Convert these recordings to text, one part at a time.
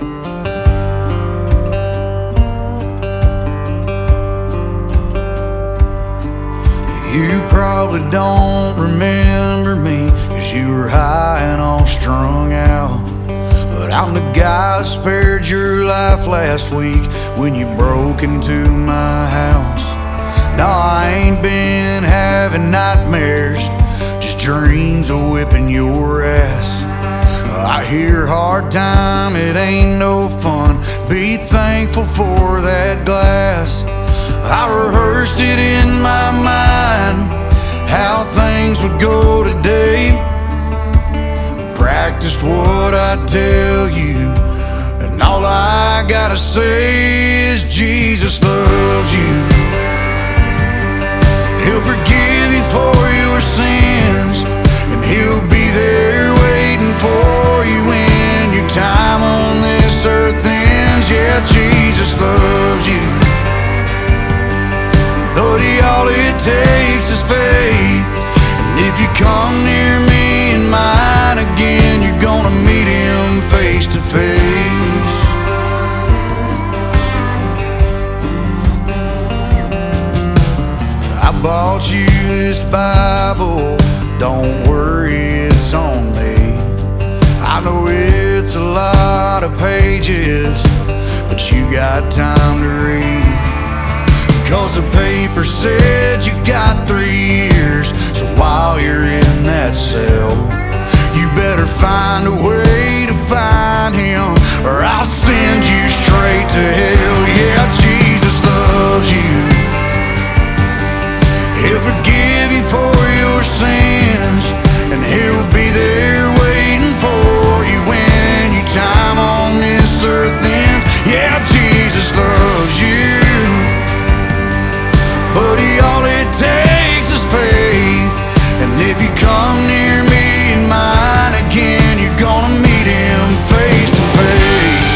You probably don't remember me, 'cause you were high and all strung out. But I'm the guy that spared your life last week when you broke into my house. No, I ain't been having nightmares, just dreams of whipping your ass. I hear hard time, it ain't no fun. Be thankful for that glass. I rehearsed it in my mind, how things would go today. Practice what I tell you, and all I gotta say is Jesus loves you. He'll forgive you for your sins, and He'll be there waiting for you when your time on this earth ends. Yeah, Jesus loves you. But all it takes is faith. And if you come near me and mine again, you're gonna meet Him face to face. I bought you this Bible, don't worry, it's on me. I know it's a lot of pages, but you got time to read. 'Cause the paper said you got 3 years, so while you're in that cell, you better find a way to find Him, or I'll send you straight to hell. Yeah, Jesus loves you. He'll forgive you for your sins, and He'll be there waiting for you when your time on this earth ends. Yeah, Jesus loves you. But all it takes is faith. And if you come near me and mine again, you're gonna meet Him face to face.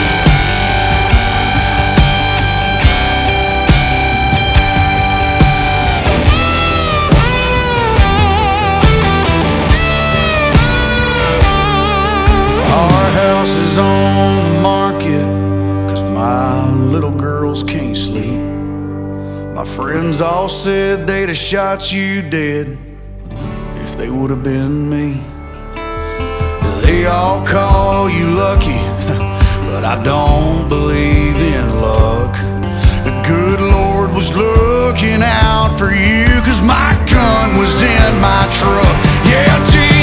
Our house is on the market, 'cause my little girls can't sleep. My friends all said they'd have shot you dead if they would have been me. They all call you lucky, but I don't believe in luck. The good Lord was looking out for you, 'cause my gun was in my truck. Yeah, Jesus.